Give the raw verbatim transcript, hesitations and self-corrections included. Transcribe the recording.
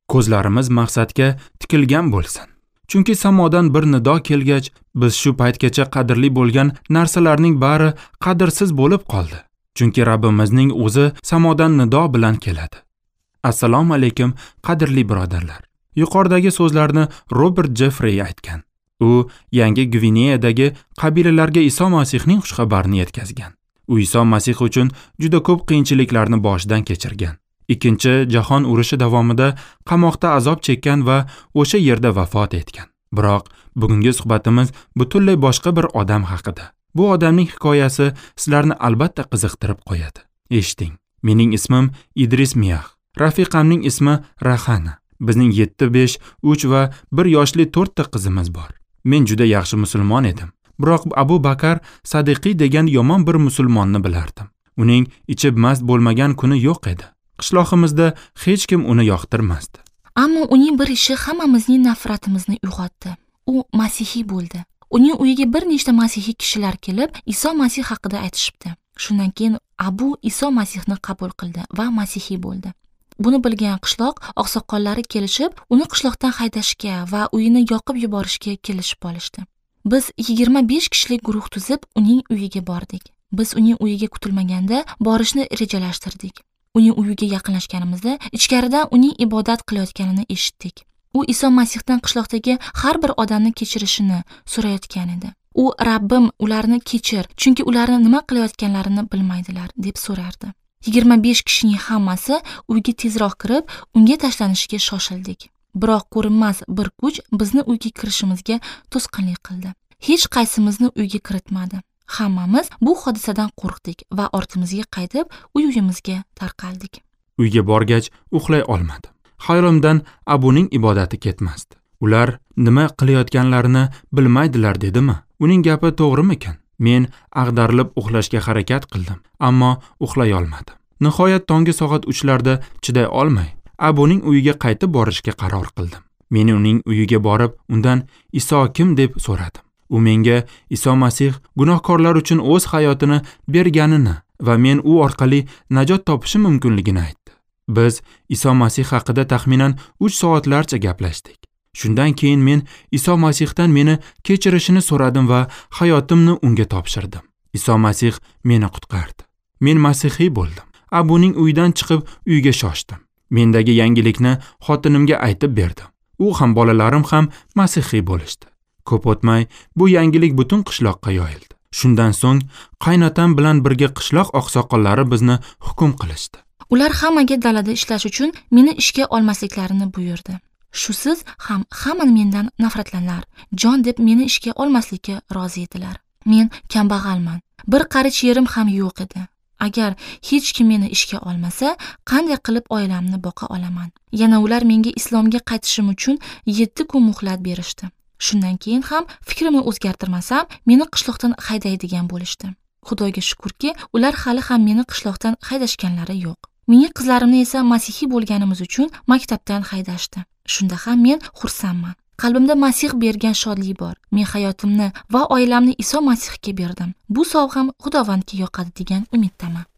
Ko'zlarimiz maqsadga tikilgan bo'lsin. Chunki samodan bir nido kelgach, biz shu paytgacha qadrli bo'lgan narsalarning bari qadrsiz bo'lib qoldi. Chunki Rabbimizning o'zi samodan nido bilan keladi. Assalomu alaykum, qadrli birodarlar. Yuqoridagi so'zlarni Robert Jeffrey aytgan. U Yangi Gvineyadagi qabilalarga Iso Masihning xushxabarini yetkazgan. U Iso Masih uchun juda ko'p qiyinchiliklarni boshidan kechirgan. Ikkinchi jahon urushi davomida qamoqda azob chekkan va o'sha yerda vafot etgan. Biroq bugungi suhbatimiz butunlay boshqa bir odam haqida. Bu odamning hikoyasi sizlarni albatta qiziqtirib qo'yadi. Eshiting. Mening ismim Idris Miyah. Rafiqamning ismi Rahana. Bizning yetti, besh, uch va bir yoshli to'rtta qizimiz bor. Men juda yaxshi musulmon edim. Biroq Abu Bakar Sadiqiy degan yomon bir musulmonni bilardim. Uning ichib mast bo'lmagan kuni yo'q edi. Qishloqimizda hech kim uni yoqtirmasdi. Ammo uning bir ishi hammamizning nafratimizni uyg'otdi. U masihiy bo'ldi. Uning uyiga bir nechta masihiy kishilar kelib, Iso Masih haqida aytishibdi. Shundan keyin Abu Iso Masihni qabul qildi va masihiy bo'ldi. Buni bilgan qishloq oqsoqollari kelishib, uni qishloqdan haydashga va uyini yoqib yuborishga kelishib olishdi. Biz yigirma besh kishilik guruh tuzib uning uyiga bordik. Biz uning uyiga kutilmaganda borishni rejalashtirdik. Uning uyiga yaqinlashganimizda ichkaridan uning ibodat qilayotganini eshitdik. U Iso Masihdan qishloqdagi har bir odamni kechirishini so'rayotgan edi. U Rabbim ularni kechir, chunki ularni nima qilayotganlarini bilmaydilar deb so'rardi. yigirma besh kishining hammasi uyga tezroq kirib, unga tashlanishiga shoshildik. Biroq ko'rinmas bir kuch bizni uyga kirishimizga to'sqinlik qildi. Hech qaysimizni uyga kiritmadi. Hammamiz bu hodisadan qo'rqdik va ortimizga qaytib, uy-uyimizga tarqaldik. Uyga borgach, uxlay olmadim. Xayolimdan Abuning ibodati ketmasdi. Ular nima qilayotganlarini bilmaydilar dedimi? Uning gapi to'g'rimikan? Men ag'darilib uxlashga harakat qildim, ammo uxlay olmadim. Nihoyat tongi soat uchlarda chiday olmay, Abuning uyiga qaytib borishga qaror qildim. Men uning uyiga borib, undan Iso kim deb so'radim. U menga Iso Masih gunohkorlar uchun o'z hayotini berganini va men u orqali najot topishim mumkinligini aytdi. Biz Iso Masih haqida taxminan uch soatlarcha gaplashdik. Shundan keyin men Iso Masihdan meni kechirishini so'radim va hayotimni unga topshirdim. Iso Masih meni qutqardi. Men masihiy bo'ldim. Abuning uyidan chiqib uyga shoshdim. Mendagi yangilikni xotinimga aytib berdim. U ham bolalarim ham masihiy bo'lishdi. Ko'p o'tmay bu yangilik butun qishloqqa yoyildi. Shundan so'ng qaynotam bilan birga qishloq oqsoqollari bizni hukm qilishdi. Ular hammaga dalada ishlash uchun meni ishga olmasliklarini buyurdi. Shusiz ham hammani mendan nafratlanlar, jon deb meni ishga olmaslikka rozi edilar. Men kambag'alman. Bir qarich yerim ham yo'q edi. Agar hech kim meni ishga olmasa, qanday qilib oilamni boqa olaman? Yana ular menga islomga qaytishim uchun yetti kun muhlat berishdi. Shundan keyin ham fikrimni o'zgartirmasam, meni qishloqdan haydaydigan bo'lishdi. Xudoga shukrki, ular hali ham meni qishloqdan haydashganlari yo'q. Mening qizlarimni esa masihiy bo'lganimiz uchun maktabdan haydashdi. Shunda ham men xursandman. Qalbimda Masih bergan shodlik bor. Men hayotimni va oilamni Iso Masihga berdim. Bu sovg'am Xudovandga yoqadi degan umiddaman.